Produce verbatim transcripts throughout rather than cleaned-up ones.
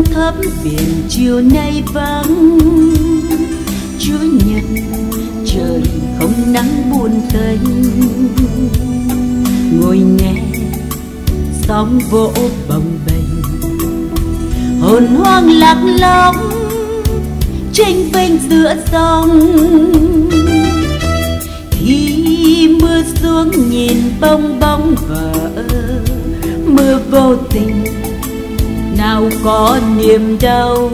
thấp biển chiều nay vắng. Chúa nhật trời không nắng buồn tênh, ngồi nghe sóng vỗ bồng bềnh, hồn hoang lạc lõng chênh vênh giữa dòng. Khi mưa xuống nhìn bong bóng vỡ, mưa vô tình nào có niềm đau.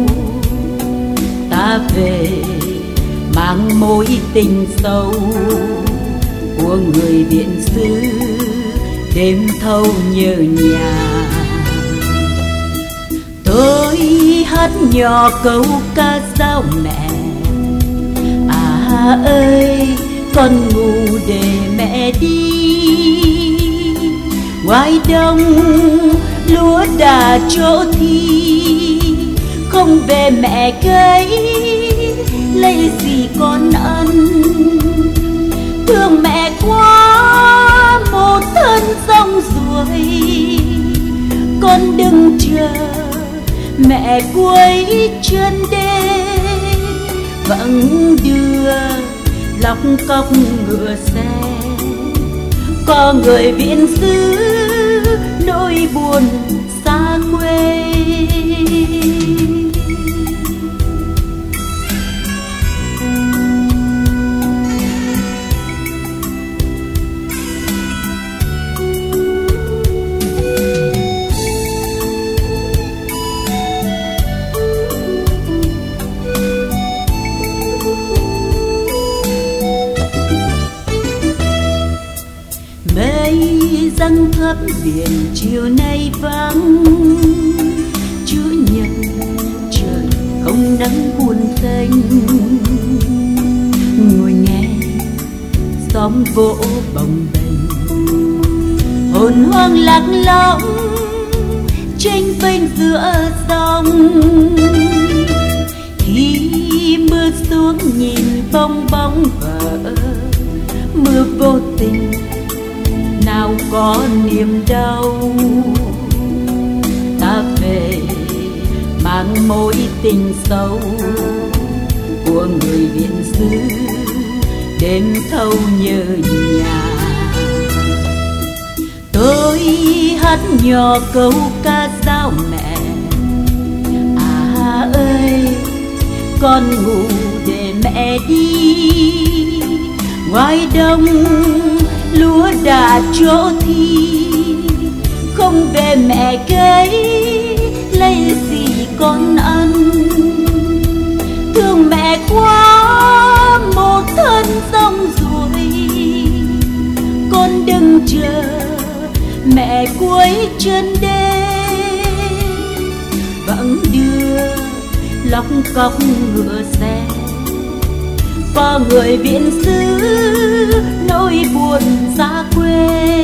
Ta về mang mối tình sâu của người biển xứ, đêm thâu nhớ nhà. Tôi hát nhỏ câu ca dao mẹ, à ơi con ngủ để mẹ đi. Ngoài đông lúa đã chỗ thi, không về mẹ cấy lấy gì con ăn. Thương mẹ quá một thân rong ruổi, con đừng chờ mẹ cuối chân đê. Vẫn đưa lóc cóc ngựa xe, có người viễn xứ nỗi buồn xa quê. Mây răng thấp biển chiều nay vắng. Chúa nhật trời không nắng buồn tênh, ngồi nghe sóng vỗ bồng bềnh, hồn hoang lạc lõng chênh vênh giữa dòng. Khi mưa xuống nhìn bong bóng vỡ, mưa vô tình nào có niềm đau. Ta về mang mối tình sâu của người biển xứ, đêm thâu nhớ nhà. Tôi hát nhỏ câu ca dao mẹ, à ơi con ngủ để mẹ đi. Ngoài đông lúa đã chỗ thi, không về mẹ cấy lấy gì con ăn. Thương mẹ quá một thân rong ruổi, con đừng chờ mẹ cuối chân đê. Vẫn đưa lóc cóc ngựa xe, có người viễn xứ nỗi buồn xa quê.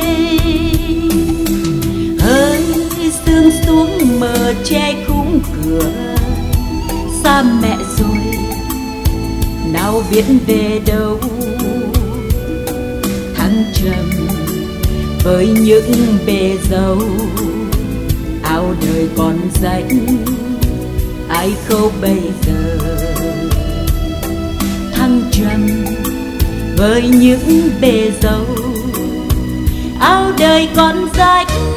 Hơi sương xuống mờ che khung cửa, xa mẹ rồi nào biết về đâu. Thăng trầm với những bề dâu, áo đời còn rách ai khâu bây giờ. Thăng trầm với những bề dâu, áo đời còn rách